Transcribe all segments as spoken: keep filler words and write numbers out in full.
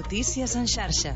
Notícies en xarxa.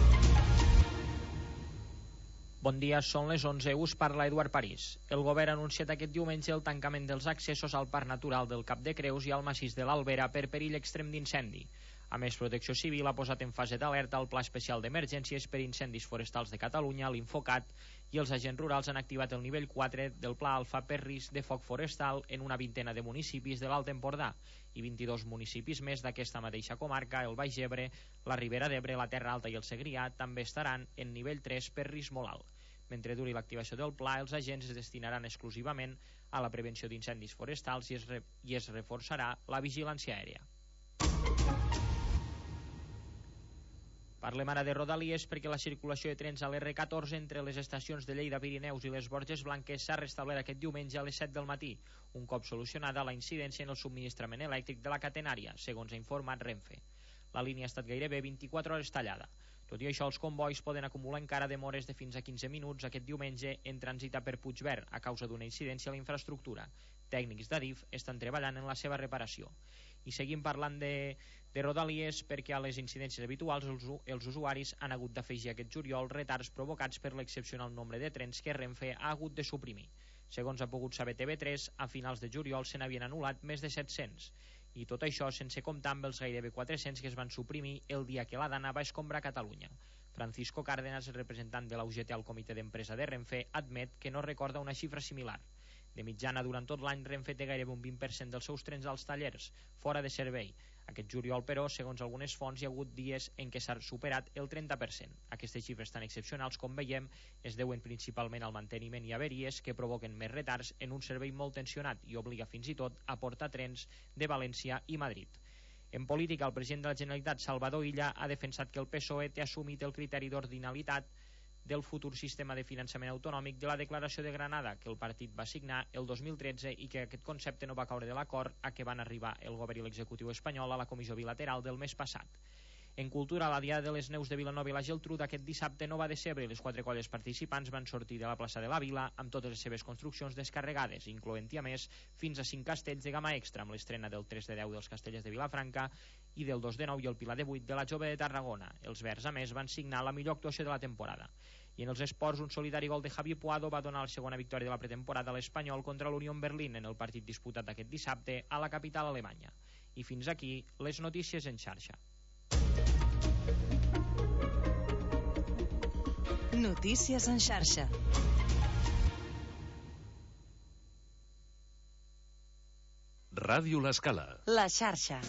Bon dia, són les onze, us parla Eduard París. El govern ha anunciat aquest diumenge el tancament dels accessos al Parc Natural del Cap de Creus i al massís de l'Albera per perill extrem d'incendi. A més, Protecció Civil ha posat en fase d'alerta el Pla Especial d'Emergències per Incendis Forestals de Catalunya, l'Infocat, i els agents rurals han activat el nivell quatre del Pla Alfa per risc de foc forestal en una vintena de municipis de l'Alt Empordà i vint-i-dos municipis més d'aquesta mateixa comarca, el Baix Ebre, la Ribera d'Ebre, la Terra Alta i el Segrià, també estaran en nivell tres per risc molt alt. Mentre duri l'activació del pla, els agents es destinaran exclusivament a la prevenció d'incendis forestals i es, re i es reforçarà la vigilància aèria. Parlem ara de Rodalies perquè la circulació de trens a l'R catorze entre les estacions de Lleida, Pirineus i les Borges Blanques s'ha restablert aquest diumenge a les set del matí, un cop solucionada la incidència en el subministrament elèctric de la catenària, segons ha informat Renfe. La línia ha estat gairebé vint-i-quatre hores tallada. Tot i això, els convois poden acumular encara demores de fins a quinze minuts aquest diumenge en trànsit per Puigverd a causa d'una incidència a la infraestructura. Tècnics d'Adif estan treballant en la seva reparació. I seguim parlant de, de Rodalies perquè a les incidències habituals els, els usuaris han hagut d'afegir aquest juliol retards provocats per l'excepcional nombre de trens que Renfe ha hagut de suprimir. Segons ha pogut saber T V tres, a finals de juliol se n'havien anul·lat més de set-cents. I tot això sense comptar amb els gairebé quatre-cents que es van suprimir el dia que la Dana va escombrar Catalunya. Francisco Cárdenas, el representant de la U G T al comitè d'empresa de Renfe, admet que no recorda una xifra similar. De mitjana, durant tot l'any, Renfe té gairebé un vint per cent dels seus trens als tallers, fora de servei. Aquest juliol, però, segons algunes fonts, hi ha hagut dies en què s'ha superat el trenta per cent. Aquestes xifres tan excepcionals, com veiem, es deuen principalment al manteniment i averies que provoquen més retards en un servei molt tensionat i obliga fins i tot a portar trens de València i Madrid. En política, el president de la Generalitat, Salvador Illa, ha defensat que el P S O E té assumit el criteri d'ordinalitat del futur sistema de finançament autonòmic de la Declaració de Granada, que el partit va signar el dos mil tretze i que aquest concepte no va caure de l'acord a què van arribar el govern i l'executiu espanyol a la comissió bilateral del mes passat. En cultura, la Diada de les Neus de Vilanova i la Geltrú d'aquest dissabte no va decebre i les quatre colles participants van sortir de la plaça de la Vila amb totes les seves construccions descarregades, incloent-hi a més fins a cinc castells de gamma extra, amb l'estrena del tres de deu dels castellers de Vilafranca i del dos de nou i el Pilar de vuit de la Jove de Tarragona. Els verds, a més, van signar la millor actuació de la temporada. I en els esports, un solidari gol de Javi Puado va donar la segona victòria de la pretemporada a l'Espanyol contra l'Unión Berlín en el partit disputat aquest dissabte a la capital alemanya. I fins aquí les notícies en xarxa. Notícies en xarxa. Ràdio L'Escala. La xarxa.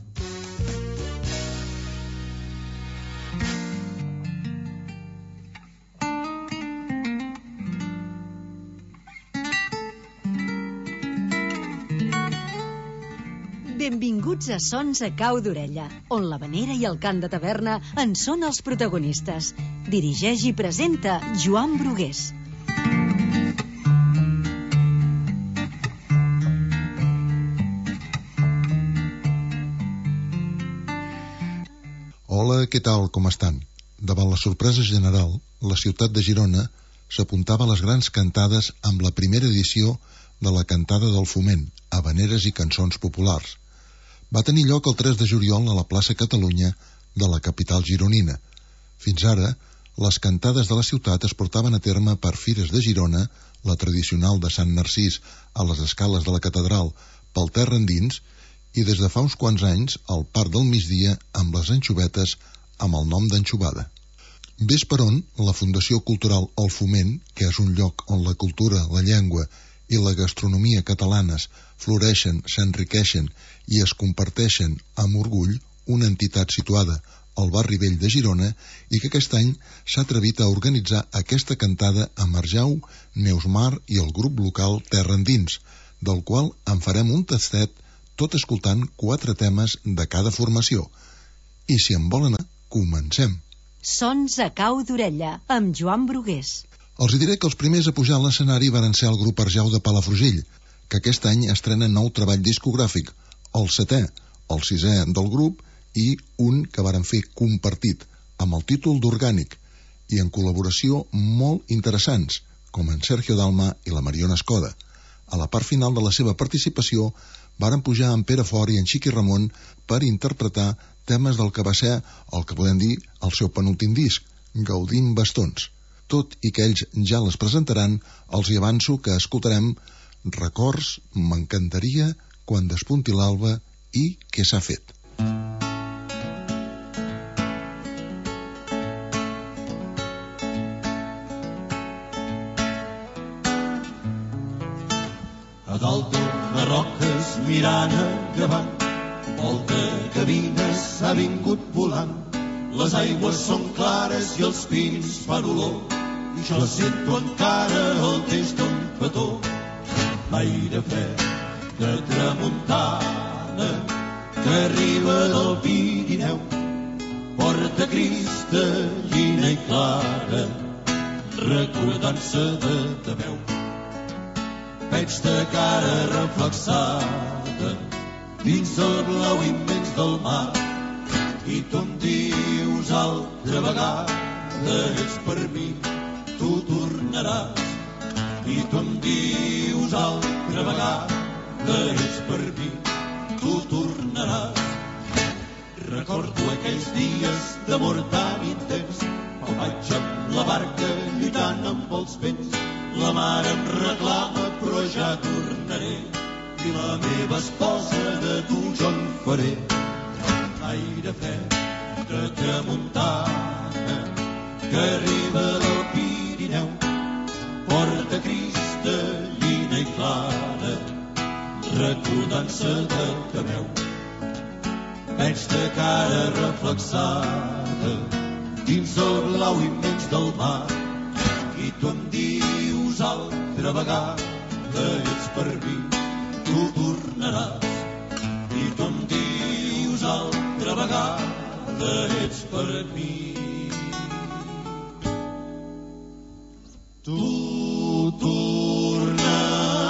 Benvinguts a Sons a Cau d'Orella, on l'havanera i el cant de taverna en són els protagonistes. Dirigeix i presenta Joan Brugués. Hola, què tal, com estan? Davant la sorpresa general, la ciutat de Girona s'apuntava a les grans cantades amb la primera edició de la Cantada del Foment, havaneres i cançons populars. Va tenir lloc el tres de juliol a la plaça Catalunya de la capital gironina. Fins ara, les cantades de la ciutat es portaven a terme per Fires de Girona, la tradicional de Sant Narcís a les escales de la catedral pel terra endins, i des de fa uns quants anys al Parc del Migdia amb les anxovetes amb el nom d'anxovada. Ves per on la Fundació Cultural El Foment, que és un lloc on la cultura, la llengua i la gastronomia catalanes floreixen, s'enriqueixen i es comparteixen amb orgull, una entitat situada al barri vell de Girona i que aquest any s'ha atrevit a organitzar aquesta cantada amb Arjau, Neusmar i el grup local Terra Endins, del qual en farem un tastet tot escoltant quatre temes de cada formació. I si en volen anar, comencem. Sons a Cau d'Orella, amb Joan Brugués. Els diré que els primers a pujar a l'escenari van ser el grup Arjau de Palafrugell, que aquest any estrena nou treball discogràfic, el setè, el sisè del grup i un que varen fer compartit, amb el títol d'Orgànic, i en col·laboració molt interessants, com en Sergio Dalma i la Mariona Escoda. A la part final de la seva participació varen pujar en Pere Fort i en Xiqui Ramon per interpretar temes del que va ser el que podem dir el seu penúltim disc, Gaudint Bastons. Tot i que ells ja les presentaran, els hi avanço que escoltarem Records, M'encantaria, Quan despunti l'alba i Què s'ha fet. A dalt d'unes roques mirant endavant, volta cabina s'ha vingut volant. Les aigües són clares i els pins fan olor, i jo sento encara el test d'un petó. L'aire fred de tramuntana que arriba del Pirineu, porta cristal·lina i clara, recordant-se de ta veu. Veig ta cara reflexada dins el blau immens del mar, i tu em dius altra vegada ets per mi, tu tornaràs. I tu em dius altra vegada ets per mi, tu tornaràs. Recordo aquells dies d'amor tan intens, quan vaig amb la barca lluitant amb els vents. La mar em reclama però ja tornaré, i la meva esposa de tu jo en faré. L'aire fred de tramuntana que arriba del Pirineu, porta cristal·lina i clara, recordant-se de ta veu. Veig ta cara reflexada dins el blau immens del mar, i tu em dius altra vegada ets per mi, tu tornaràs. I tu em dius altra vegada ets per mi, tu tornaràs.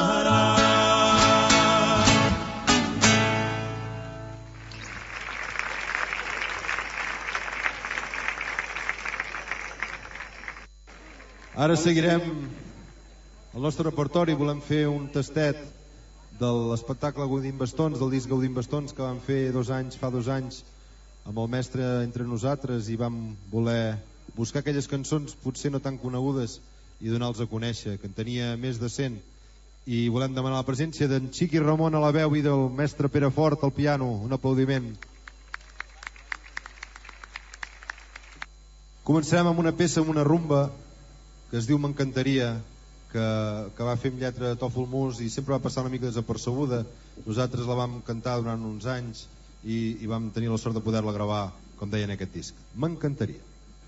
Ara seguirem el nostre repertori. Volem fer un tastet de l'espectacle Gaudint Bastons, del disc Gaudint Bastons, que vam fer dos anys, fa dos anys amb el mestre entre nosaltres, i vam voler buscar aquelles cançons potser no tan conegudes i donar-los a conèixer, que en tenia més de cent, i volem demanar la presència d'en Xiqui Ramon a la veu i del mestre Pere Fort al piano. Un aplaudiment. Començarem amb una peça, amb una rumba que es diu M'encantaria, que, que va fer amb lletra de Tòfol Mus i sempre va passar una mica desapercebuda. Nosaltres la vam cantar durant uns anys i, i vam tenir la sort de poder-la gravar, com deia, en aquest disc. M'encantaria.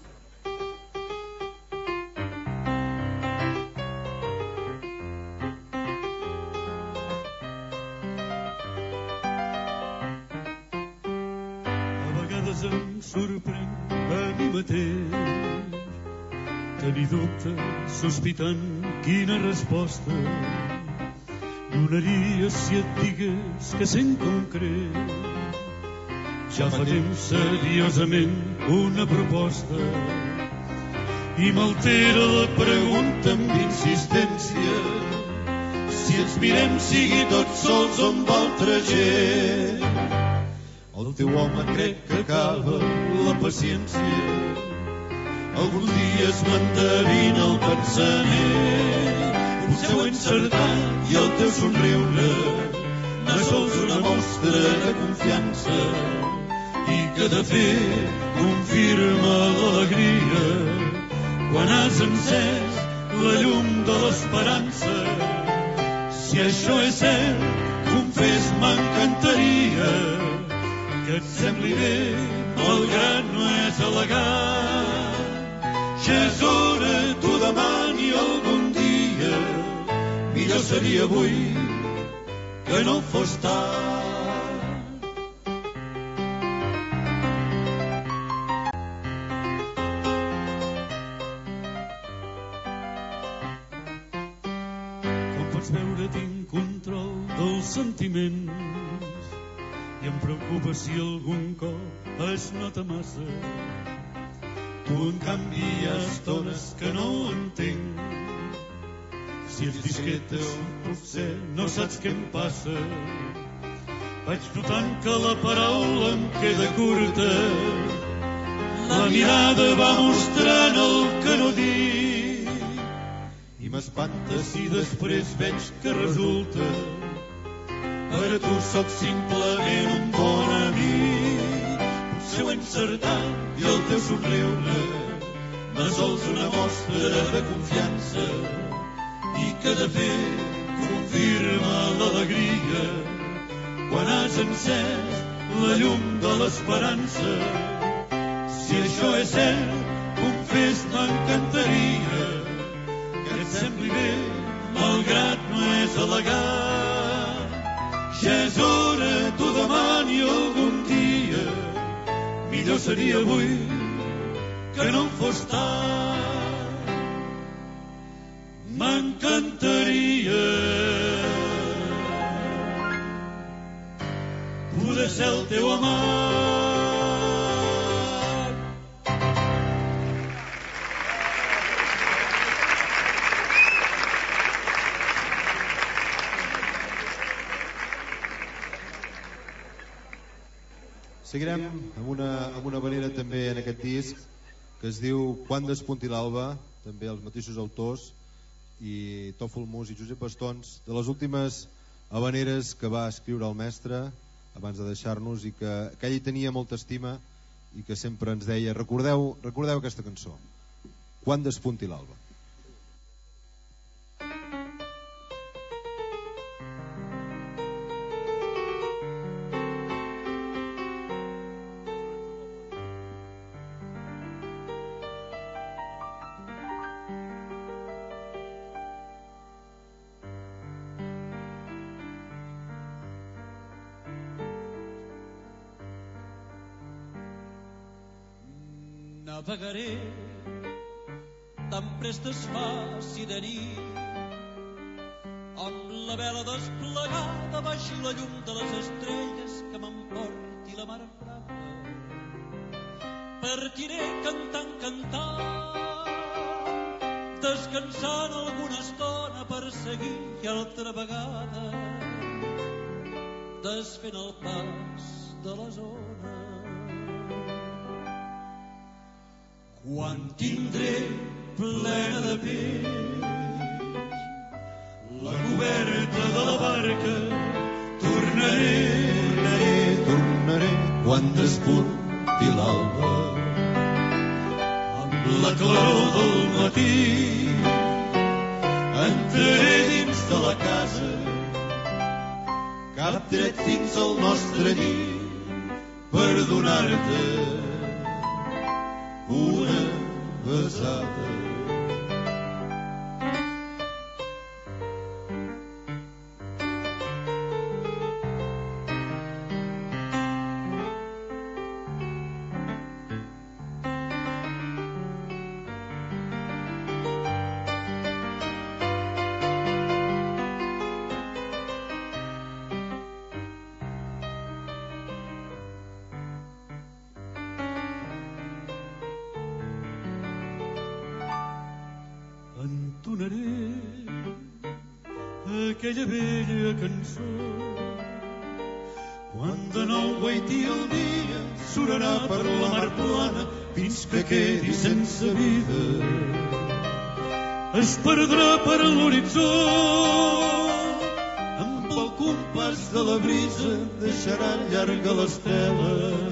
A vegades em sorprenc a mi mateix tenir dubtes, sospitant quina resposta donaries si et digués que sent concret. Ja fa temps seriosament una proposta i m'altera la pregunta amb insistència si ens mirem sigui tots sols o amb altra gent. El teu home crec que acaba la paciència, algun dia es m'endevina el pensament. Potser ho he encertat i el teu somriure no és sols una mostra de confiança i que de fet confirma l'alegria quan has encès la llum de l'esperança. Si això és cert, confés, m'encantaria que et sembli bé, malgrat no és elegant. Ja és hora, t'ho demani algun dia, millor seria avui que no fos tard. Com pots veure, tinc control dels sentiments i em preocupa si algun cop es nota massa. Tu, en canvi, hi ha estones que no entenc. Si ets discreta, potser no saps què em passa. vaig notant que la paraula em queda curta. La mirada va mostrant el que no dic i m'espanta si després veig que resulta per a tu sóc simplement un bon amic. Potser ho he encertat i el teu somriure m'ha sols una mostra de confiança i que de fet confirma l'alegria quan has encès la llum de l'esperança. Si això és cert, confés, m'encantaria que et sembli bé, malgrat no és elegant. Ja és hora, t'ho demani algun dia, millor seria avui que no en fos tard. M'encantaria poder ser el teu amant. Seguirem amb una, amb una havanera també en aquest disc que es diu Quan despunti l'alba, també els mateixos autors, i Tòfol Mus i Josep Bastons, de les últimes havaneres que va escriure el mestre abans de deixar-nos i que, que ell tenia molta estima i que sempre ens deia recordeu, recordeu aquesta cançó, Quan despunti l'alba. Navegaré tan prest es faci de nit amb la vela desplegada baix la llum de les estrelles que m'emporti la mar brava. Partiré cantant, cantant, descansant alguna estona per seguir altra vegada desfent el pas de les ones. Quan tindré plena de peix la coberta de la barca, tornaré, tornaré, tornaré quan despunti l'alba. Amb la claror del matí entraré dins de la casa, cap dret fins al nostre llit per donar-te una besada. Entonaré aquella vella cançó quan de nou guaití el dia surarà per la mar plana fins que quedi sense vida. Es perdrà per l'horitzó amb el compàs de la brisa, deixarà llarga l'estela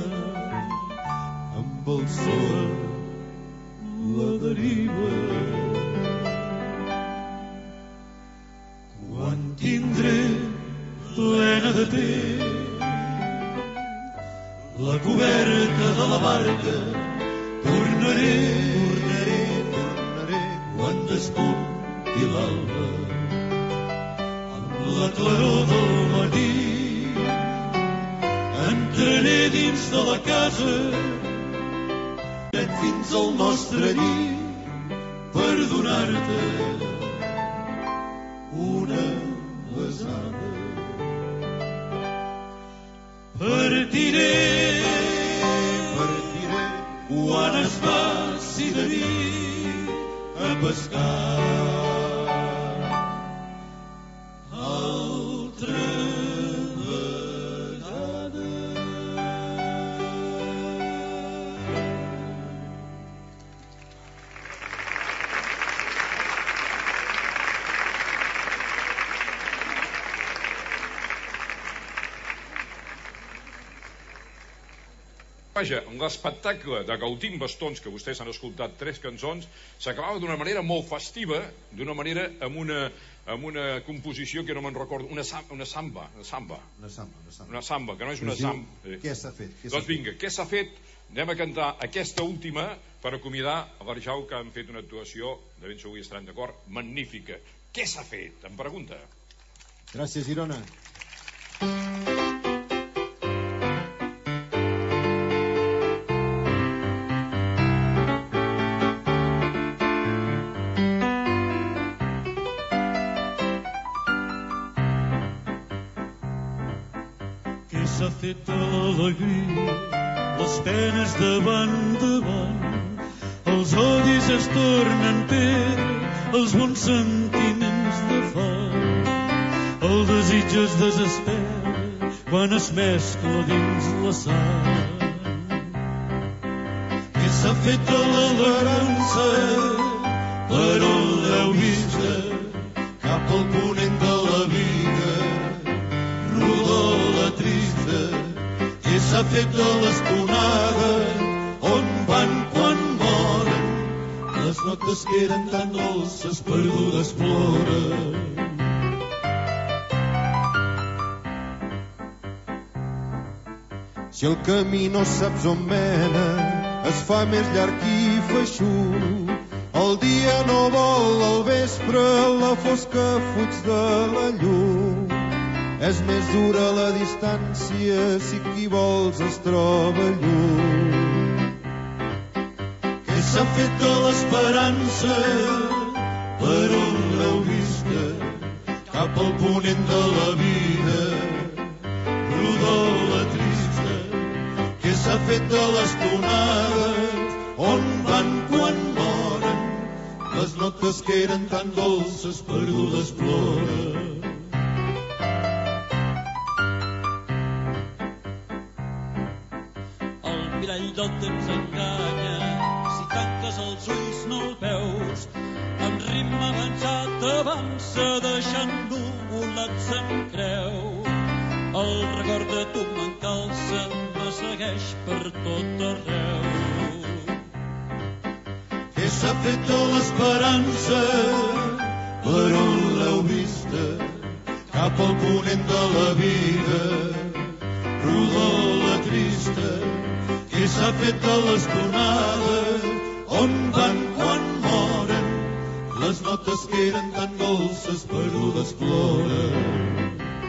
amb el sol la deriva. Quan tindré plena de peix la coberta de la barca, tornaré, tornaré, tornaré quan despunti l'alba. Amb la claror del matí entraré dins de la casa, dret fins al nostre llit per donar-te una besada. Partiré, partiré quan es faci de nit a pescar. Altra vegada. Vaja, l'espectacle de Gaudí amb bastons, que vostès han escoltat tres cançons, s'acabava d'una manera molt festiva, d'una manera amb una, amb una composició que no me'n recordo, una, sam, una samba, una samba. Una samba, una samba. Una samba, que no és una samba. Eh. Què s'ha fet? Què doncs vinga, què s'ha fet? Anem a cantar aquesta última per acomiadar a l'Arjau, que han fet una actuació, de ben segur hi estaran d'acord, magnífica. Què s'ha fet? Em pregunta. Gràcies, Girona. S'ha fet l'alegria, les penes davant davant, els odis es tornen pedra, els bons sentiments de fort, el desig es desespera quan es mescla dins la sang. Què s'ha fet de l'esperança, per on l'heu vista, cap al ponent de la vida, rodó la trista. Què s'ha fet de l'estonada, on van quan moren, les notes que eren tan dolces perdudes ploren. Si el camí no saps on mena, es fa més llarg i feixuc. El dia no vol, al vespre la fosca fuig de la llum. És més dura la distància si qui vols es troba lluny. Què s'ha fet de l'esperança, per on l'heu vista, cap al ponent de la vida, rodó la trista. Què s'ha fet de l'estonada, on van quan moren, les notes que eren tan dolces perdudes ploren. El del temps enganya, si tanques els ulls no el veus, en ritme avançat avança deixant nuvolats en creu. El record de tu m'encalça, me segueix per tot arreu. Què s'ha fet de l'esperança, per on l'heu vista, cap al ponent de la vida, rodó la trista. Què s'ha fet de l'estonada, on van quan moren, les notes que eren tan dolces perdudes ploren.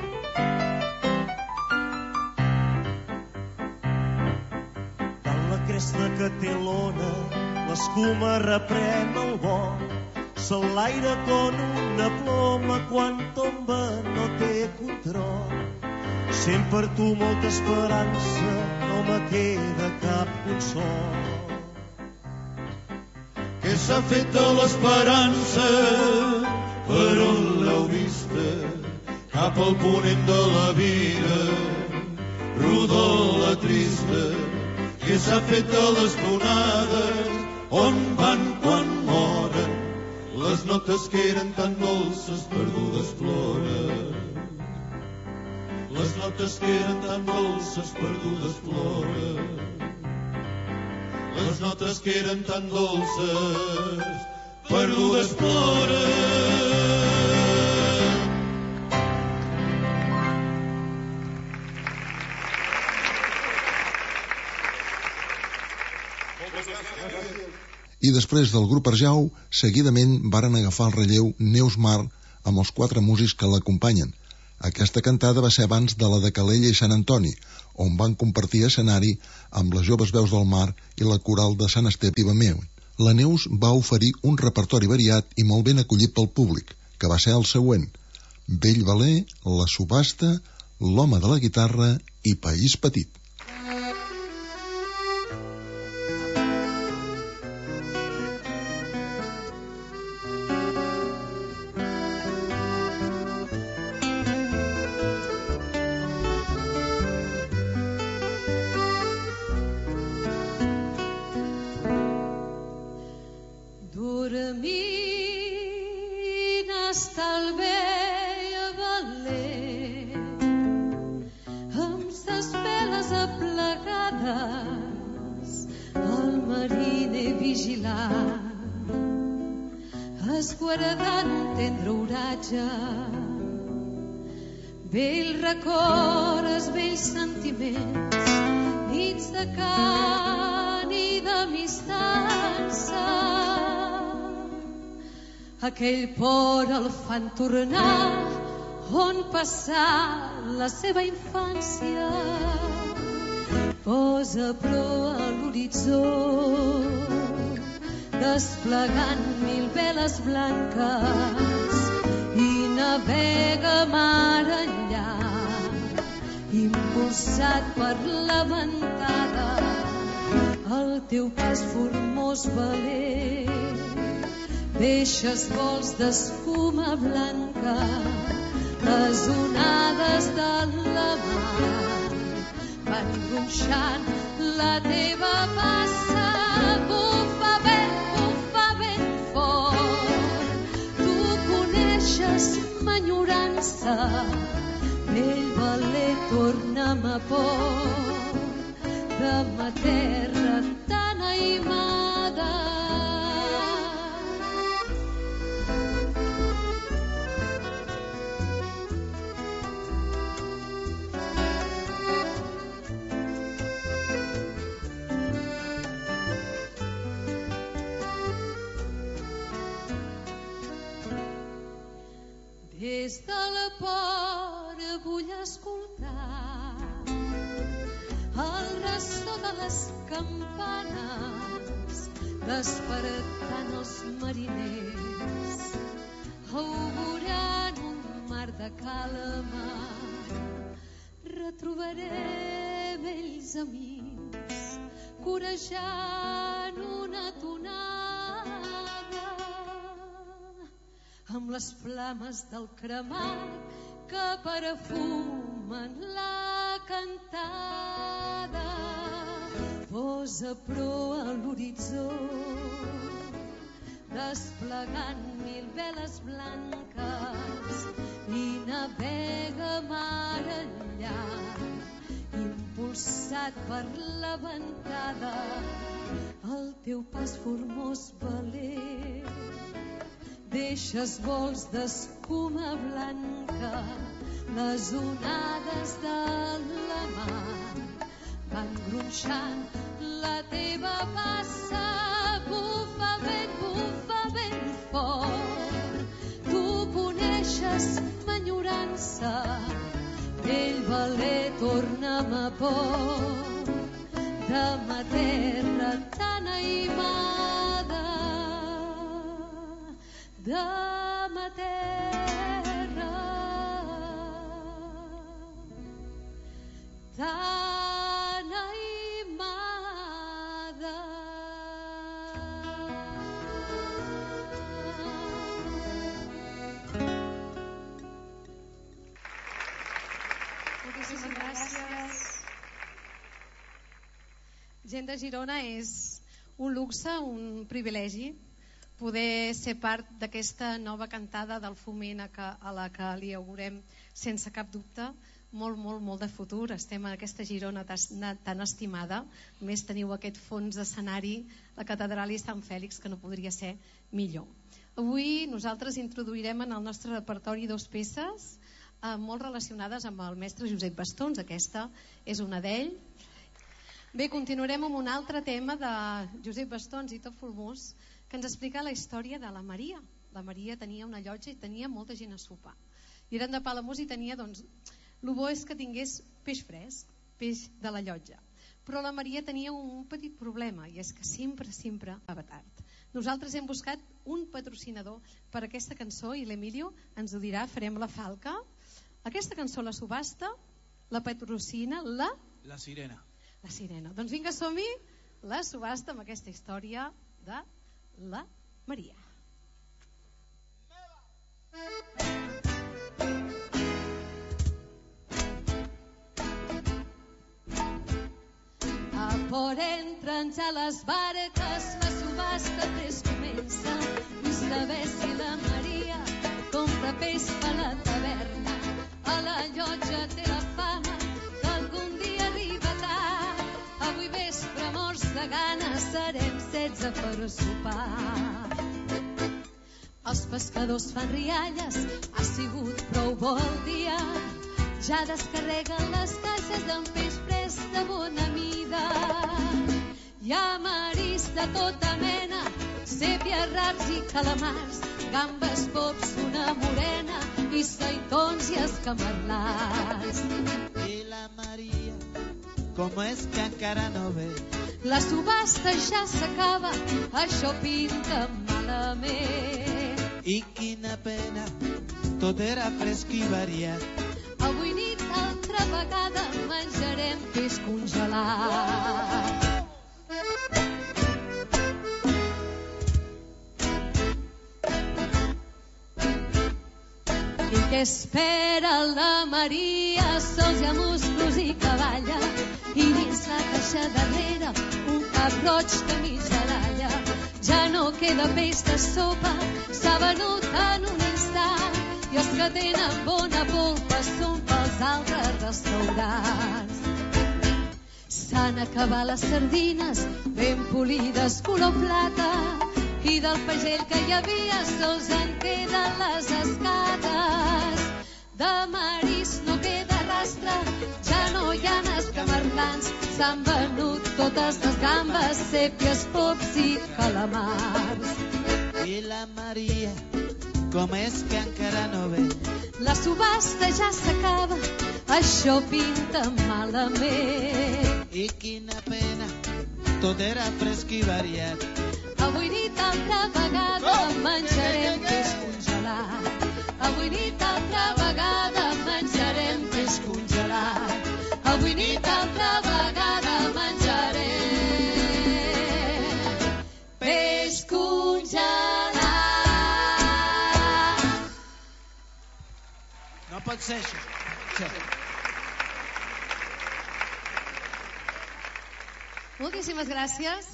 Dalt la cresta que té l'ona, l'escuma reprèn el vent, s'enlaira com una ploma quan tomba no té control. Sent per tu molta esperança, no me queda cap consol. Què s'ha fet de l'esperança, per on l'heu vista, cap al ponent de la vida, rodó la trista. Què s'ha fet de l'estonada, on van quan moren, les notes que eren tan dolces perdudes ploren. Les notes que eren tan dolces perdudes ploren. Les notes que eren tan dolces perdudes ploren. I després del grup Arjau, seguidament varen agafar el relleu Neus Mar amb els quatre músics que l'acompanyen. Aquesta cantada va ser abans de la de Calella i Sant Antoni, on van compartir escenari amb les Joves Veus del Mar i la Coral de Sant Esteve i Bameu. La Neus va oferir un repertori variat i molt ben acollit pel públic, que va ser el següent: Vell Valer, La Subhasta, L'Home de la Guitarra i País Petit. Amb ses veles a guardant un tendre oratge. Vell records, vells sentiments, nits de cant i d'amistança. Aquell por el fan tornar on passà la seva infància. Posa proa a l'horitzó, desplegant mil veles blanques, i navega mar enllà, impulsat per la ventada. El teu pas formós veler, deixes vols d'escuma blanca, les onades de la mar van gronxant la teva passa. Bufa vent, bufa vent fort, tu coneixes m'enyorança. Vell valer, torna'm a port de ma terra tan aimada. Des de la por vull escoltar el ressò de les campanes, despertant els mariners, augurant un mar de calma. Retrobaré vells amics, corejant una tonada, amb les flames del cremat que perfumen la cantada. Posa proa a l'horitzó, desplegant mil veles blanques, i navega mar enllà, impulsat per la ventada. El teu pas formós veler, deixes vols d'escuma blanca, les onades de la mar van gronxant la teva passa. Bufa vent, bufa vent fort, tu coneixes m'enyorança. Vell valer, torna'm a port de ma terra tan aimada. De ma terra tan aimada. Moltíssimes gràcies. Gent de Girona, és un luxe, un privilegi poder ser part d'aquesta nova cantada del Foment a, que, a la que li augurem sense cap dubte molt, molt, molt de futur. Estem en aquesta Girona tan estimada, a més teniu aquest fons d'escenari, la catedral i Sant Fèlix, que no podria ser millor. Avui nosaltres introduirem en el nostre repertori dos peces eh, molt relacionades amb el mestre Josep Bastons. Aquesta és una d'ell. Bé, continuarem amb un altre tema de Josep Bastons i Tot Formós, que ens explica la història de la Maria. La Maria tenia una llotja i tenia molta gent a sopar. I eren de Palamós i tenia, doncs, el bo és que tingués peix fresc, peix de la llotja. Però la Maria tenia un petit problema, i és que sempre, sempre va tard. Nosaltres hem buscat un patrocinador per aquesta cançó i l'Emilio ens ho dirà, farem la falca. Aquesta cançó, la subhasta, la patrocina la... La Sirena. La Sirena. Doncs vinga, som-hi, la subhasta amb aquesta història de la Maria. A por entren ja les barques, la subhasta pres comença. Vull saber si la Maria compra peix per la taverna. A la llotja té la fama que algun dia arriba tard. Avui vespre morts de gana serem setze per sopar. El els pescadors fan rialles, ha sigut prou bo el dia. Ja descarreguen les caixes d'un peix fresc de bona mida. Hi ha marís de tota mena, sèpia, rars i calamars, gambes, pops, una morena i seitons i escamarlats. I la Maria, com és que encara no ve? La subhasta ja s'acaba, això pinta malament. I quina pena, tot era fresc i variat. Avui nit altra vegada menjarem peix congelat. I què espera la Maria? Sols hi ha musclos i cavalla, i dins la caixa darrere un cap roig de mitja dalla. Ja no queda peix de sopa, s'ha venut en un instant, i els que tenen bona polpa són pels altres restaurants. S'han acabat les sardines, ben polides color plata, i del pagell que hi havia sols en queden les escates. De marís no queda rastre, ja no hi ha escamarlans, s'han venut totes les gambes, sèpies, pops i calamars. I la Maria, com és que encara no ve? La subhasta ja s'acaba, això pinta malament. I quina pena, tot era fresc i variat. Avui nit altra vegada menjarem peix congelat. Avui nit altra vegada menjarem peix congelat. Avui nit altra vegada menjarem peix congelat. No pot ser això. Sí. Moltíssimes gràcies.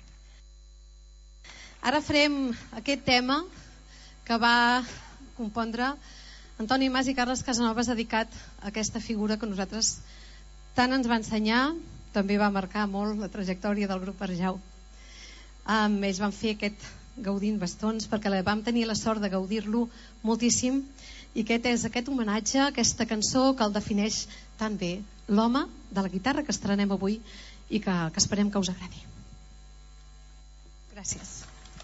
Ara farem aquest tema que va compondre Antoni Mas i Carles Casanovas, dedicat a aquesta figura que nosaltres tant ens va ensenyar, també va marcar molt la trajectòria del grup Arjau. Um, ells van fer aquest Gaudint Bastons perquè vam tenir la sort de gaudir-lo moltíssim, i aquest és aquest homenatge, aquesta cançó que el defineix tan bé, l'home de la guitarra que estrenem avui i que, que esperem que us agradi. Gràcies.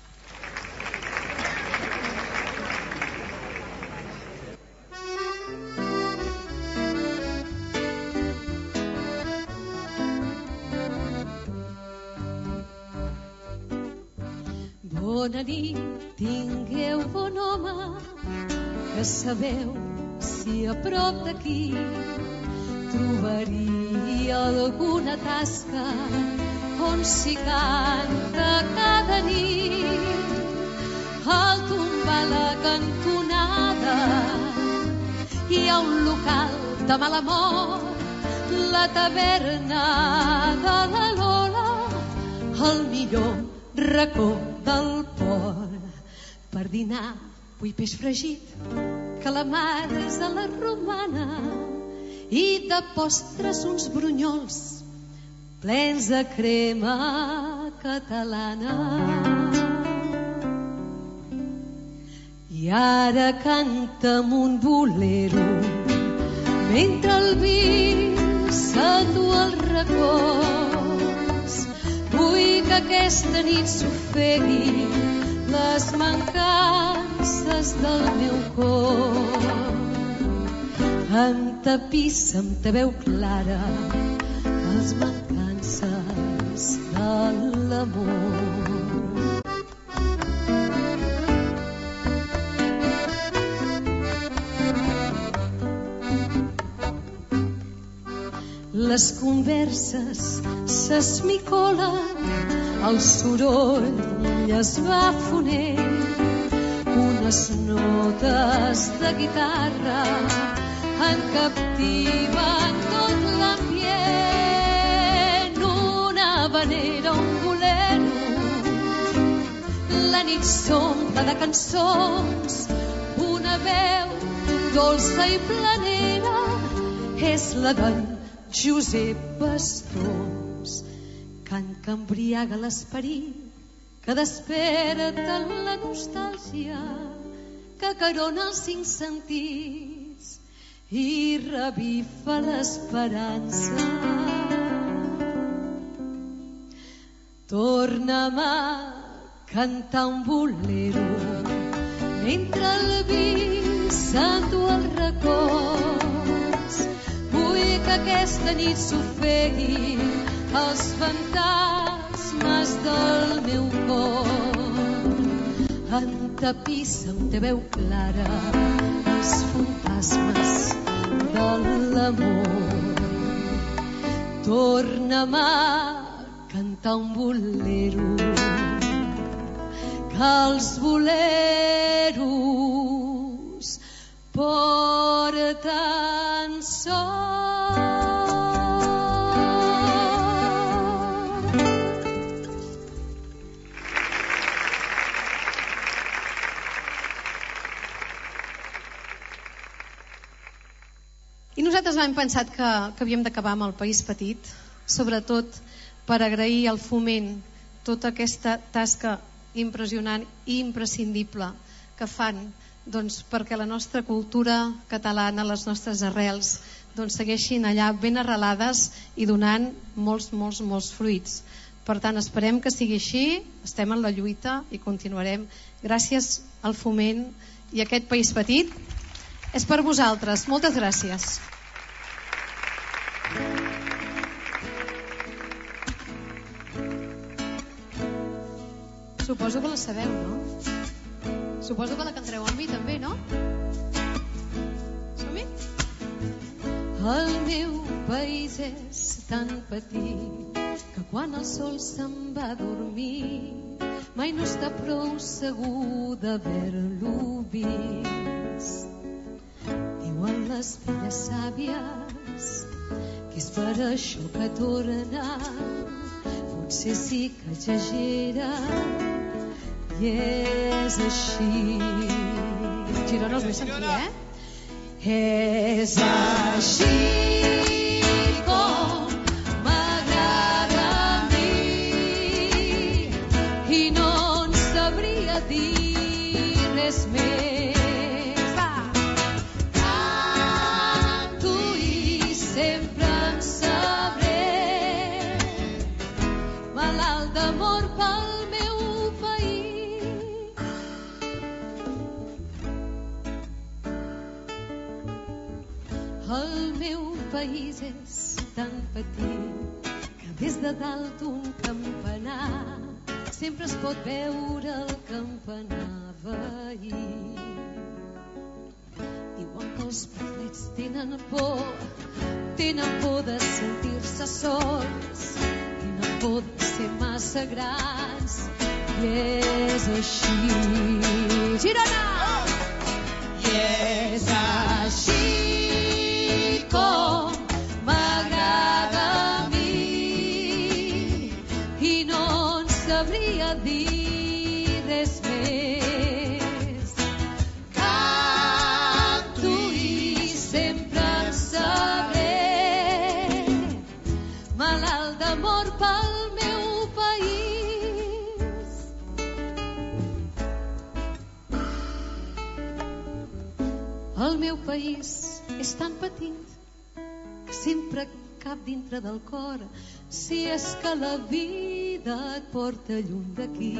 Bona nit, tingueu bon home, que sabeu si a prop d'aquí trobaria alguna tasca on s'hi canta cada nit. Al tombar la cantonada hi ha un local de mala mort, la taverna de la Lola, el millor racó del port. Per dinar vull peix fregit, calamars a la romana i de postres uns brunyols plens de crema catalana. I ara canta'm un bolero mentre el vi s'endú el records. Vull que aquesta nit s'ofegui les mancances del meu cor. Entapissa amb ta veu clara les mancances de l'amor. Les converses s'esmicolen, el soroll es va fonent, unes notes de guitarra en captiven tot l'ambient. Una habanera, un bolero, la nit s'omple de cançons, una veu dolça i planera, és la d'en Josep Bastons, cant que embriaga l'esperit, que desperta la nostàlgia que carona els cinc sentits i revifa l'esperança. Torna'm a cantar un bolero mentre el vi s'endú els records. Vull que aquesta nit s'ofegui els fantasmes del meu cor. Entapissa amb ta veu clara els fantasmes de l'amor. Torna'm a cantar un bolero, que els boleros porten sort. I nosaltres hem pensat que, que havíem d'acabar amb el País Petit, sobretot per agrair al Foment tota aquesta tasca impressionant i imprescindible que fan, doncs, perquè la nostra cultura catalana, les nostres arrels, doncs, segueixin allà ben arrelades i donant molts, molts, molts fruits. Per tant, esperem que sigui així, estem en la lluita i continuarem. Gràcies al Foment, i aquest País Petit és per vosaltres. Moltes gràcies. Suposo que la sabeu, no? Suposo que la cantareu amb mi també, no? Som-hi? El meu país és tan petit que quan el sol se'n va a dormir mai no està prou segur d'haver-lo vist. Diuen les velles sàvies que és per això que torna. Potser sí que exagera i és així. Girona els vull sentir, eh? És així com m'agrada a mi i no en sabria dir res més. Va! Canto i sempre en sabré, malalt d'amor pel meu país. El meu país és tan petit que des de dalt d'un campanar sempre es pot veure el campanar veí. Diuen que els poblets tenen por, tenen por de sentir-se sols, tenen por de ser massa grans, i és així. Girona! I és així com m'agrada a mi i no en sabria dir res més. Canto i sempre en sabré, malalt d'amor pel meu país. El meu país és tan petit que sempre cap dintre del cor, si és que la vida et porta lluny d'aquí.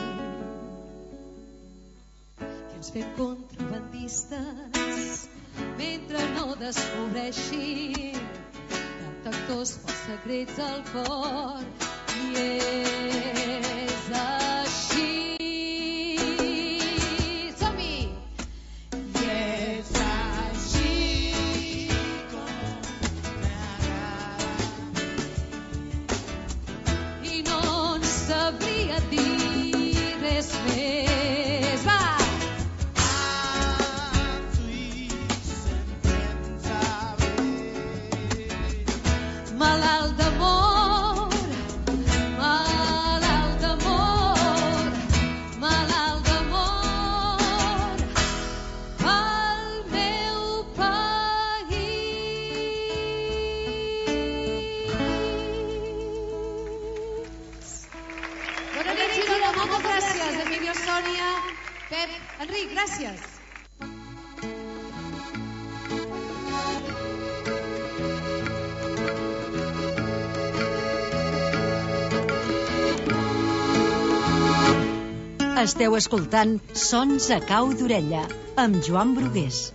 Que ens fem contrabandistes mentre no descobreixin detectors pels secrets al cor, i és així. Som-hi! I és així com i no en sabria dir res més. Va! Malalt d'amor, malalt d'amor, malalt d'amor al meu país. Bona nit, Girona, moltes gràcies. Emilio, Sònia, Pep, Enric, gràcies. Esteu escoltant Sons a cau d'orella, amb Joan Brugués.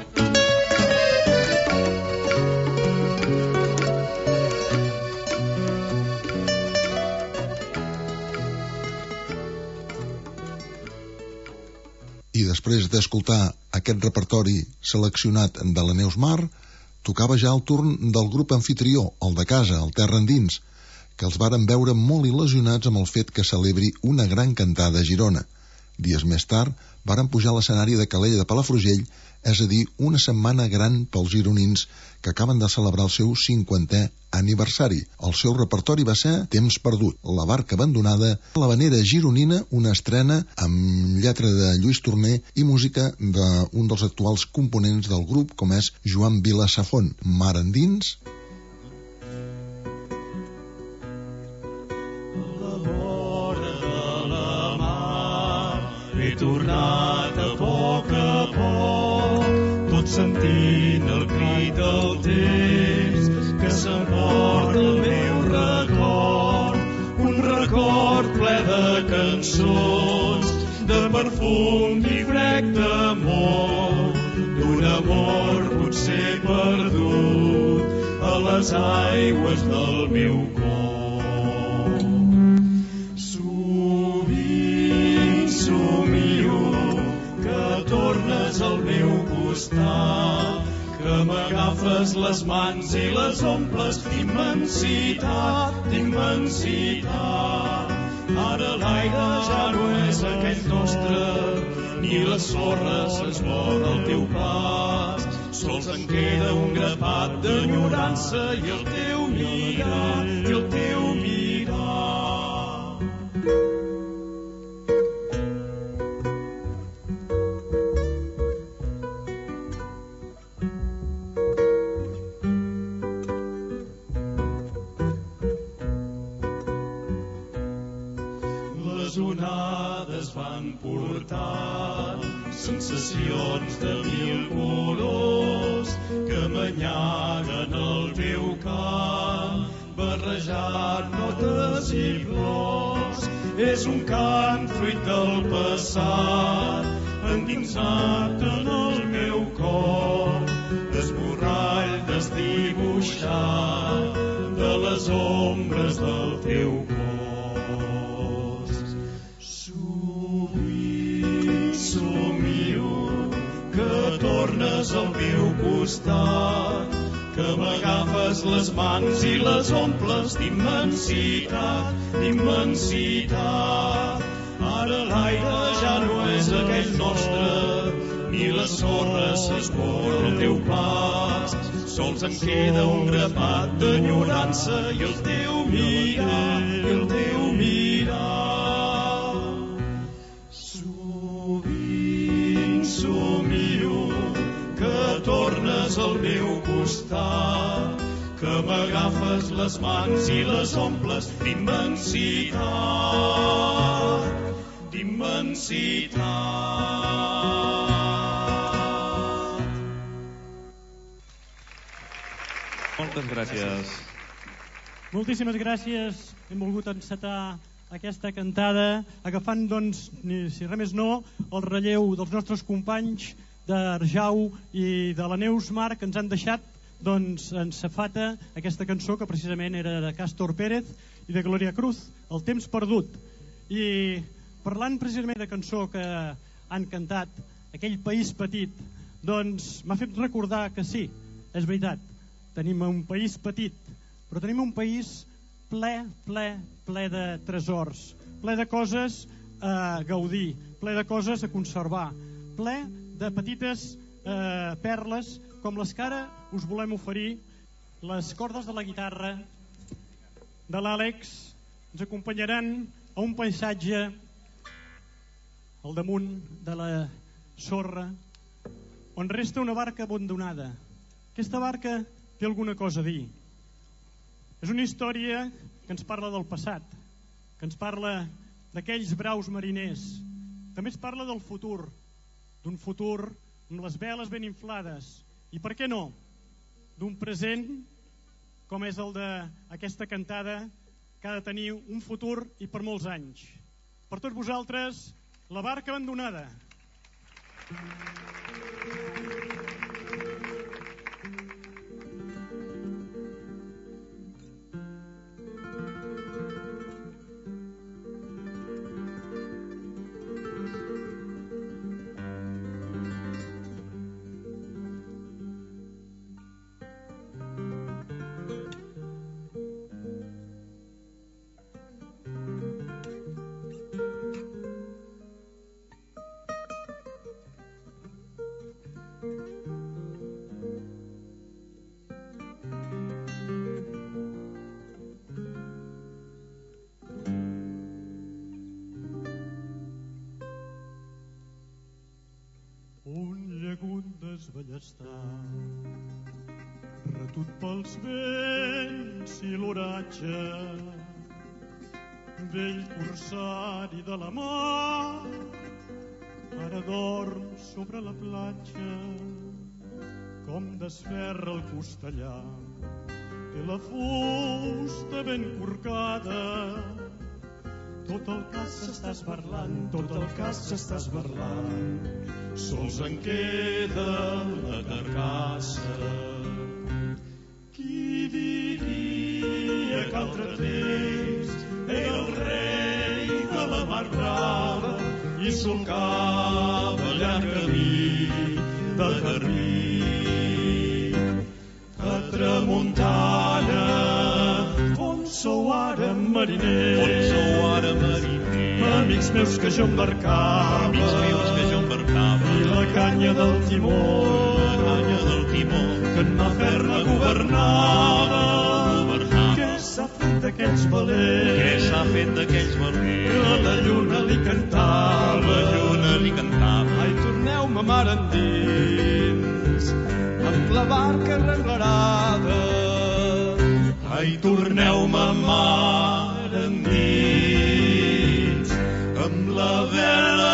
I després d'escoltar aquest repertori seleccionat de la Neus Mar, tocava ja el turn del grup anfitrió, el de casa, el Terra Endins, que els varen veure molt il·lusionats amb el fet que celebri una gran cantada a Girona. Dies més tard, varen pujar a l'escenari de Calella de Palafrugell, és a dir, una setmana gran pels gironins que acaben de celebrar el seu cinquantè aniversari. El seu repertori va ser Temps perdut, La barca abandonada, l'havanera gironina, una estrena amb lletra de Lluís Torner i música d'un dels actuals components del grup, com és Joan Vila Safón. Mar endins. He tornat a poc a poc, tot sentint el crit del temps que s'emporta el meu record, un record ple de cançons, de perfum i frec d'amor, d'un amor potser perdut a les aigües del meu cor. Tornes al meu costat, que m'agafes les mans i les omples d'immensitat, d'immensitat. Ara l'aire ja no és aquell nostre, ni la sorra s'esborra al teu pas. Sols en queda un grapat d'enyorança i el teu mirar, i el teu mirar. Sensacions de mil colors que m'anyaguen el teu cap, barrejant notes i flors. És un cant fruit del passat, endinsat en el meu cor, esborrall desdibuixat de les ombres del teu cor. Tornes al meu costat, que m'agafes les mans i les omples d'immensitat, d'immensitat. Ara l'aire ja no és aquell nostre, ni la sorra s'esborra al teu pas. Sols en queda un grapat d'enyorança i el teu mirar, i el teu mirar. Sovint somio que tornes al meu costat, que m'agafes les mans i les omples d'immensitat, d'immensitat. Moltes gràcies. Moltíssimes gràcies. Hem volgut encetar aquesta cantada agafant, doncs, ni si res més no, el relleu dels nostres companys d'Arjau i de la Neus Mar, que ens han deixat, doncs, en safata aquesta cançó que precisament era de Cástor Pérez i de Gloria Cruz, El temps perdut. I parlant precisament de cançó que han cantat, Aquell país petit, doncs m'ha fet recordar que sí, és veritat, tenim un país petit, però tenim un país ple, ple, ple de tresors, ple de coses a gaudir, ple de coses a conservar, ple de petites eh, perles com les que ara us volem oferir. Les cordes de la guitarra de l'Àlex ens acompanyaran a un paisatge al damunt de la sorra on resta una barca abandonada. Aquesta barca té alguna cosa a dir. És una història que ens parla del passat, que ens parla d'aquells braus mariners, també ens parla del futur, d'un futur amb les veles ben inflades i, per què no, d'un present com és el d'aquesta cantada que ha de tenir un futur i per molts anys. Per tots vosaltres, La barca abandonada. Retut pels vents i l'oratge, vell corsari de la mar, ara dorm sobre la platja, com desferra el costellà. Té la fusta ben corcada, tot el cas s'està esbarlant, tot el cas s'està esbarlant. Sols en queda la carcassa. Qui diria que altre temps era el rei de la mar brava i solcava el llarg camí de Garbí. A tramuntana, on sou ara mariners, on sou ara mariners, amics meus que jo embarcava, amics meus que jo embarcava, i la canya del timó, la canya del timó, que en mà ferma governava. Què s'ha fet d'aquells velers? Què s'ha fet d'aquells velers? Que la lluna li cantava, la lluna li cantava. Ai, torneu-me mar endins, amb la barca arrenglerada. Ai, torneu-me mar endins, amb la vela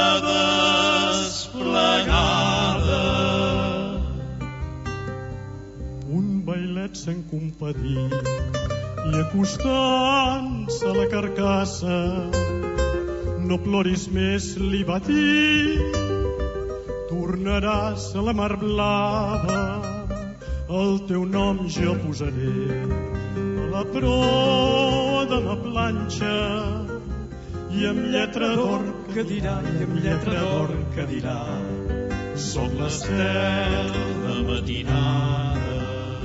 desplegada. Un bailet s'en compadit i acostant-se a la carcassa, no ploris més, li va dir, tornaràs a la mar blava, el teu nom jo posaré a la proa de la planxa, i amb lletra d'or que dirà, i amb lletra d'or que dirà, soc l'estel de matinada.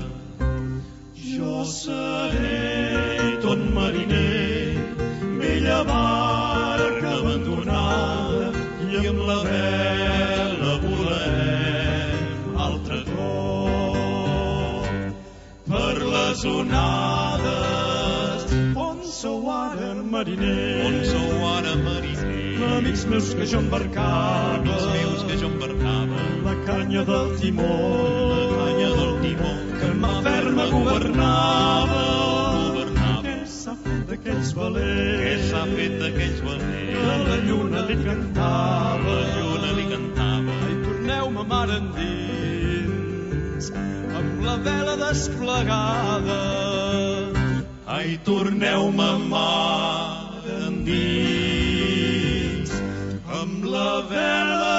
Jo seré tot mariner, vella barca abandonada, i amb la vela volarem altre cop per les onades. On sou ara mariners, on sou ara mariners, amics meus que jo embarcava, amics meus que jo embarcava, la canya del timó, la canya del timó, que en mà ferma governava. Què s'ha fet d'aquells velers? Què s'ha fet d'aquells velers? Que la lluna li cantava, la lluna li cantava. Ai, torneu-me mar endins, amb la vela desplegada. Ai, torneu-me mar endins, amb la vela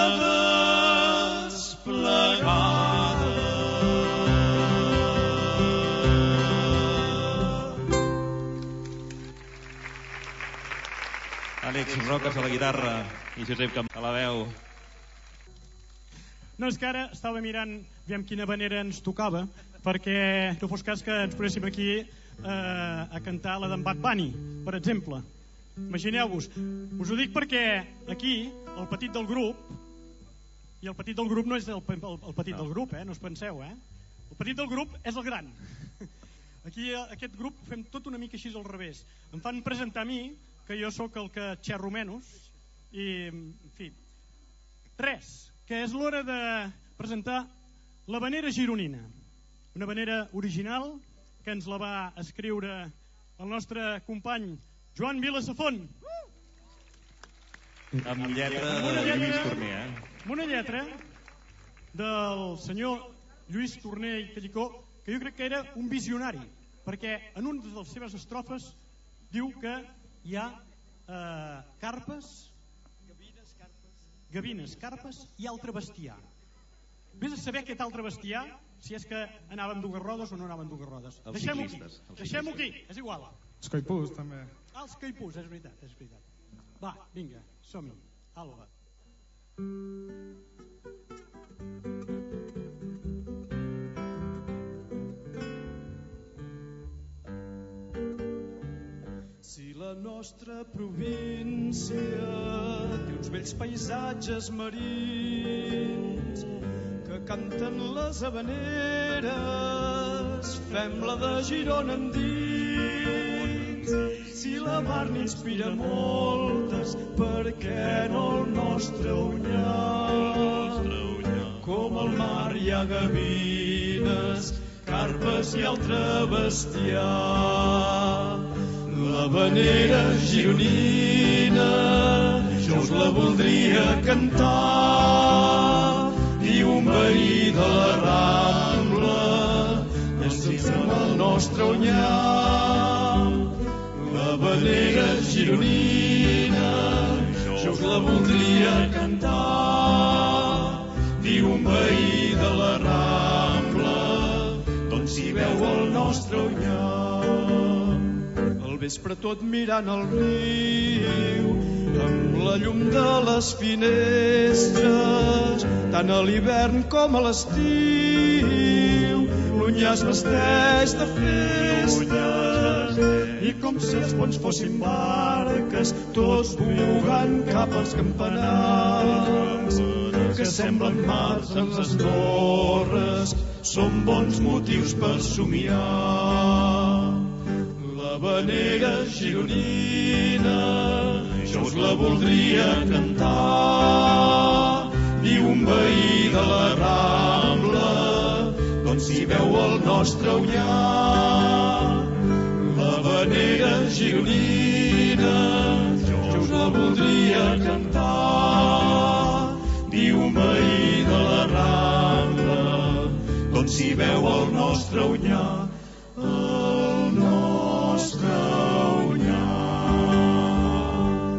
desplegada. Àlex Roques a la guitarra i Josep Camp a la veu. No, és que ara estava mirant aviam quina manera ens tocava, perquè no fos cas que ens poséssim aquí eh, a cantar la d'en Bad Bunny, per exemple. Imagineu-vos, us ho dic perquè aquí el petit del grup, i el petit del grup no és el, el, el petit no. del grup, eh? No us penseu, eh? El petit del grup és el gran. Aquí aquest grup fem tot una mica així al revés. Em fan presentar a mi, que jo sóc el que xerro menys, i, en fi, res, que és l'hora de presentar la Vanera Gironina, una vanera original que ens la va escriure el nostre company Joan Vilasafont. Amb lletra de Lluís Torner, eh? Amb una lletra del senyor Lluís Torner i Callicó, que jo crec que era un visionari, perquè en una de les seves estrofes diu que hi ha eh, carpes, gavines, carpes i altre bestiar. Vés a saber aquest altre bestiar, si és que anava amb dues rodes o no anava amb dues rodes. Els Deixem-ho aquí, ciclistes, els deixem-ho aquí, és igual. Els caipús, també. Ah, els caipús, és veritat, és veritat. Va, vinga, som-hi. Alba. Si la nostra província té uns bells paisatges marins que canten les havaneres, fem-la de Girona endins. Si la mar n'inspira moltes, per què no el nostre Onyar? Com al mar hi ha gavines, carpes i altre bestiar. L'havanera gironina, jo us la voldria cantar, i un veí de la Rambla, desitjant el nostre Onyar. L'havanera gironina, jo us la voldria cantar, i un veí de la Rambla, doncs hi veu el nostre Onyar. Al vespre tot mirant el riu, amb la llum de les finestres, tant a l'hivern com a l'estiu, l'Onyar es vesteix de festes, i com si els ponts fossin barques, tots bugant cap als campanars, que semblen mars en les torres, són bons motius per somiar. L'havanera gironina, jo us la voldria cantar, i un veí de la Rambla, doncs hi veu el nostre Onyar. L'havanera gironina, jo us la voldria cantar, i un veí de la Rambla, doncs hi veu el nostre Onyar. El nostre Onyar.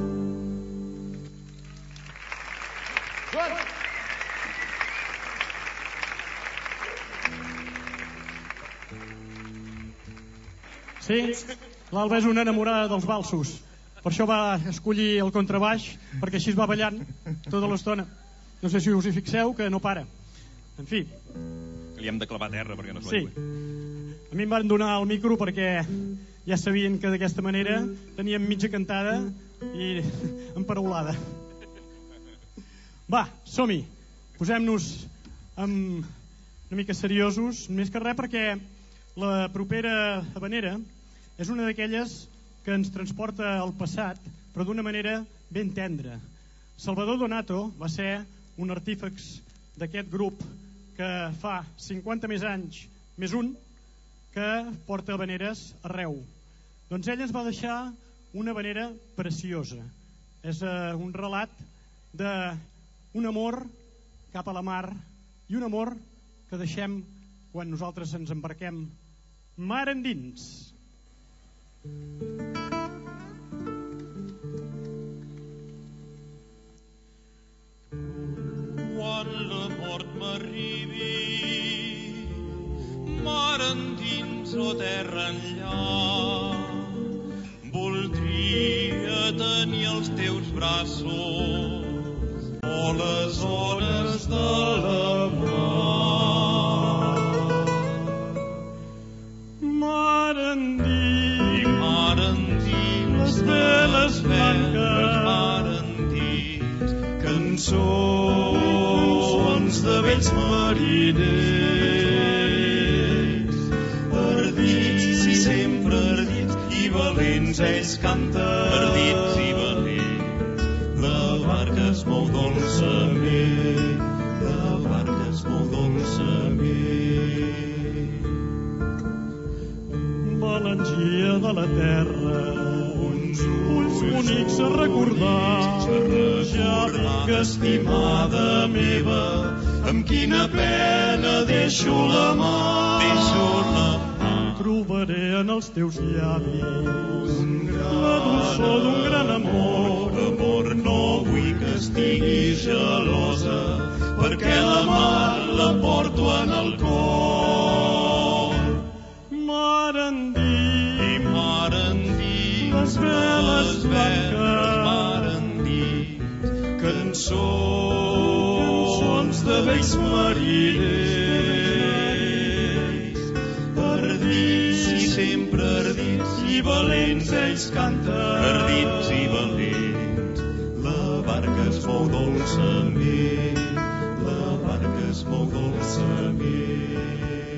Sí, l'Alba és una enamorada dels valsos. Per això va escollir el contrabaix, perquè així es va ballant tota l'estona. No sé si us hi fixeu, que no para. En fi. Li hem de clavar a terra perquè no es Sí. A mi em van donar el micro perquè ja sabien que d'aquesta manera teníem mitja cantada i emparaulada. Va, som-hi. Posem-nos amb una mica seriosos, més que res perquè la propera havanera és una d'aquelles que ens transporta al passat, però d'una manera ben tendra. Salvador Donato va ser un artífex d'aquest grup que fa cinquanta més anys, més un, que porta habaneres arreu. Doncs ell ens va deixar una havanera preciosa. És uh, un relat d'un amor cap a la mar i un amor que deixem quan nosaltres ens embarquem mar endins. Quan la mort m'arribi, mar endins o terra enllà, voldria tenir els teus braços o les ones de la mar. Mar endins, mar endins, les veles blanques, mar endins, cançons de vells mariners, ardits i sempre ardits i valents, ells canten ardits i valents. La barca es mou dolçament, la barca es mou dolçament. Melangia de la terra, uns ulls bonics a recordar. Ja dic, estimada meva, amb quina pena deixo la mà. Deixo la mà. Trobaré en els teus llavis la dolçor d'un gran amor. Amor, no vull que estiguis gelosa, perquè la mar la porto en el cor. Mar endins, i mar endins, les veles blanques, mar endins, cançons, cançons de vells mariners, ardits i sempre ardits i valents ells canten, ardits i valents. La barca es mou dolçament, la barca es mou dolçament.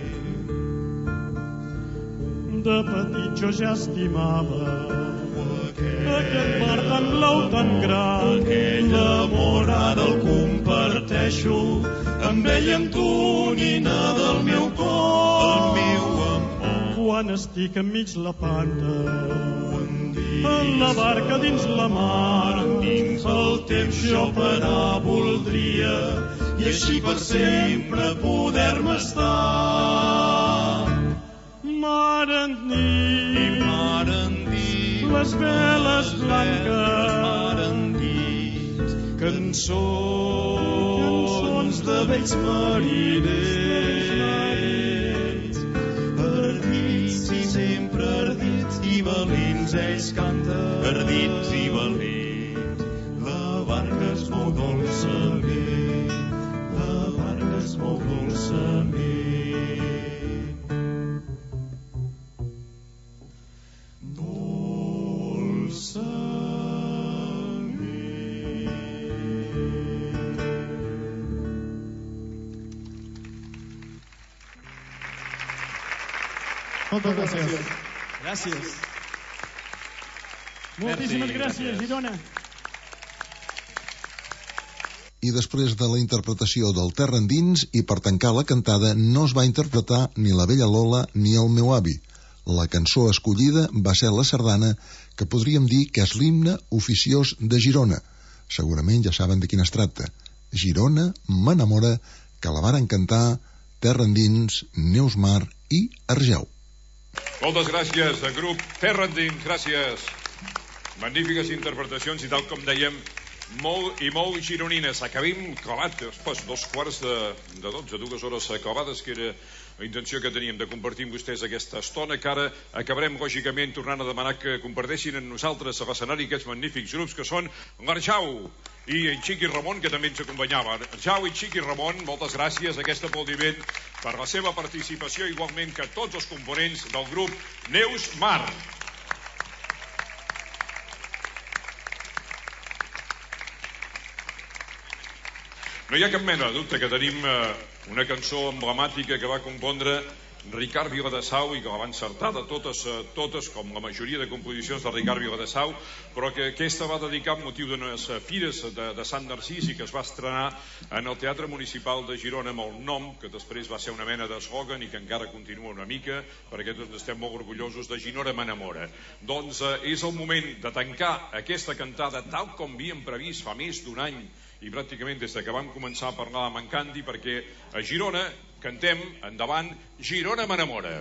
De petit jo ja estimava aquest mar tan blau, tan gran. Aquell amor ara el comparteixo amb ell, amb tu, nina del meu cor. El meu amor. Quan estic enmig la panta, en la barca dins la mar, dins el temps jo parar voldria i així per sempre poder-me estar. Mar endins, i mar endins, les veles blanques, mar endins, cançons, cançons de vells mariners, ardits i sempre ardits i valents ells canten, ardits i valents. La barca es mou dolçament, la barca es mou dolçament. Moltes gràcies. Gràcies. Moltíssimes gràcies, Girona. I després de la interpretació del Terra Endins, i per tancar la cantada, no es va interpretar ni la Vella Lola ni el meu avi. La cançó escollida va ser la sardana, que podríem dir que és l'himne oficiós de Girona. Segurament ja saben de quina es tracta. Girona m'enamora, que la varen cantar Terra Endins, Neus Mar i Argeu. Moltes gràcies, grup Terra Endins, gràcies. Magnífiques interpretacions i tal com dèiem, molt i molt gironines. Acabem clavat, després, dos quarts de, de dotze, dues hores clavades, que era la intenció que teníem de compartir amb vostès aquesta estona, que ara acabarem, lògicament, tornant a demanar que comparteixin amb nosaltres a l'escenari aquests magnífics grups que són l'Arjau i en Xiqui Ramon, que també ens acompanyava. Arjau i Xiqui Ramon, moltes gràcies, aquest aplaudiment per la seva participació, igualment que tots els components del grup Neus Mar. No hi ha cap mena de dubte que tenim una cançó emblemàtica que va compondre Ricard Viladasau i que la va encertar de totes, totes, com la majoria de composicions de Ricard Viladasau, però que aquesta va dedicar amb motiu d'unes fires de, de Sant Narcís i que es va estrenar en el Teatre Municipal de Girona amb el nom, que després va ser una mena d'eslògan i que encara continua una mica, perquè tots estem molt orgullosos de Girona m'enamora. Doncs eh, és el moment de tancar aquesta cantada tal com havíem previst fa més d'un any i pràcticament des que vam començar a parlar amb en Candi, perquè a Girona cantem endavant Girona m'enamora.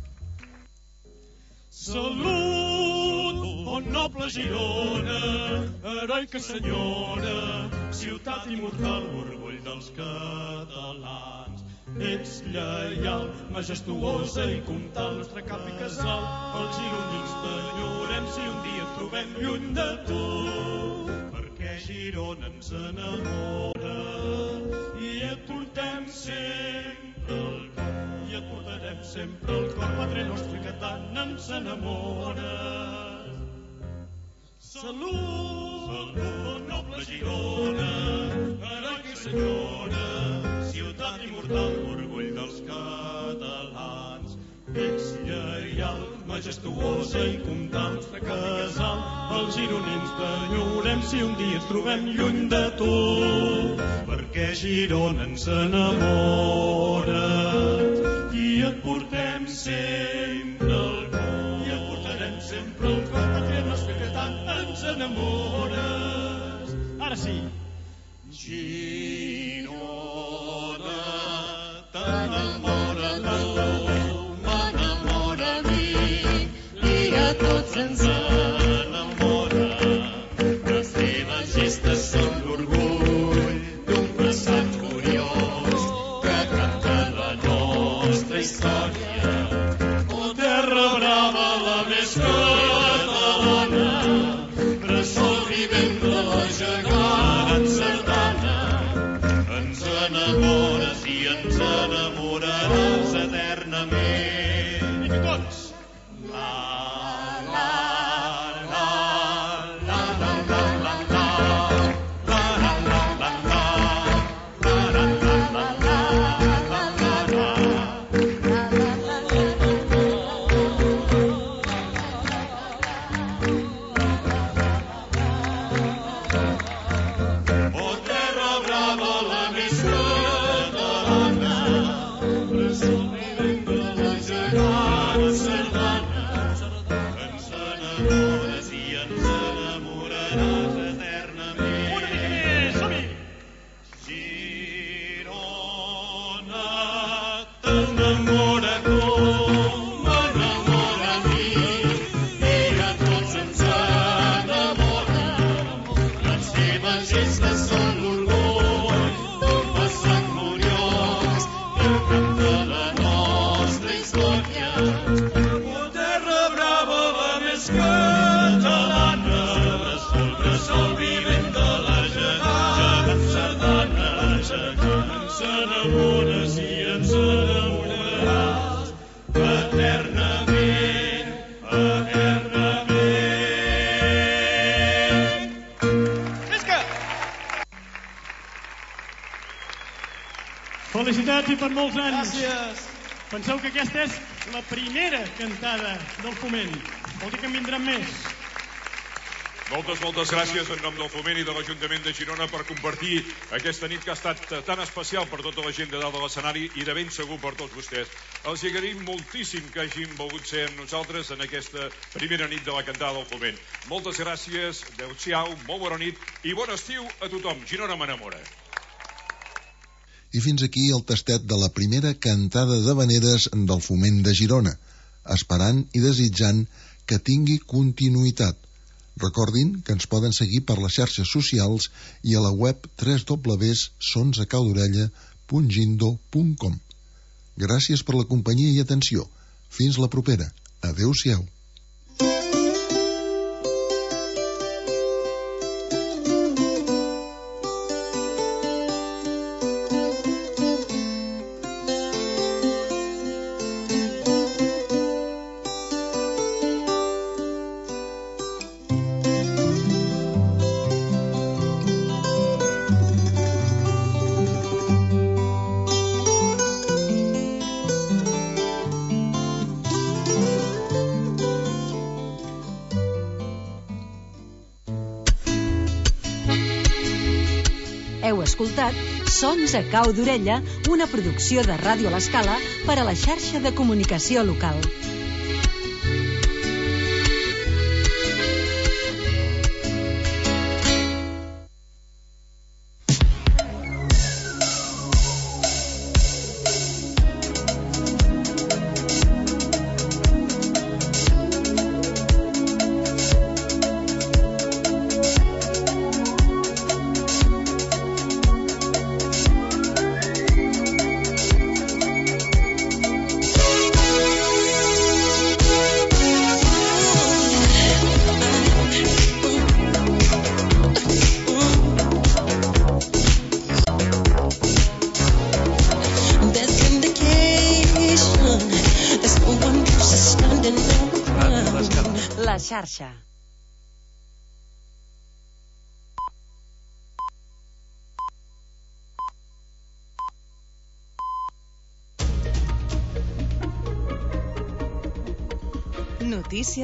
Salut, oh noble Girona, heroica senyora, ciutat immortal, orgull dels catalans. Ets lleial, majestuosa i comtal, nostre cap i casal, els gironins t'enyorem si un dia et trobem lluny de tu. Perquè Girona ens enamora i et portem sempre al cor, i et portarem sempre al cor, Padre nostre, que tant ens enamores. Salut, salut, noble Girona, heroica senyora, ciutat immortal, orgull dels catalans. Ets lleial, majestuosa i comtal, nostre casal, els gironins t'enyorem si un dia ens trobem lluny de tu. Perquè Girona ens enamora i et portem sempre al cor, i et portarem sempre al cor, Patria nostra, que tant ens enamores. Ara sí. Girona t'enamora tu, m'enamora a mi. eternament, eternament. Visca! Felicitats i per molts anys. Gràcies. Penseu que aquesta és la primera cantada del Foment. Vol dir que en vindran més. Moltes, moltes gràcies en nom del Foment i de l'Ajuntament de Girona per compartir aquesta nit que ha estat tan especial per tota la gent de dalt de l'escenari i de ben segur per tots vostès. Els agraïm moltíssim que hagin volgut ser amb nosaltres en aquesta primera nit de la cantada del Foment. Moltes gràcies, adeu-siau, molt bona nit i bon estiu a tothom. Girona m'enamora. I fins aquí el tastet de la primera cantada d'havaneres del Foment de Girona, esperant i desitjant que tingui continuïtat. Recordin que ens poden seguir per les xarxes socials i a la web w w w punt sons a cau d'orella punt gindo punt com. Gràcies per la companyia i atenció. Fins la propera. Adeu-siau. Heu escoltat Sons a cau d'orella, una producció de Ràdio L'Escala per a la xarxa de comunicació local. La xarxa. Notícies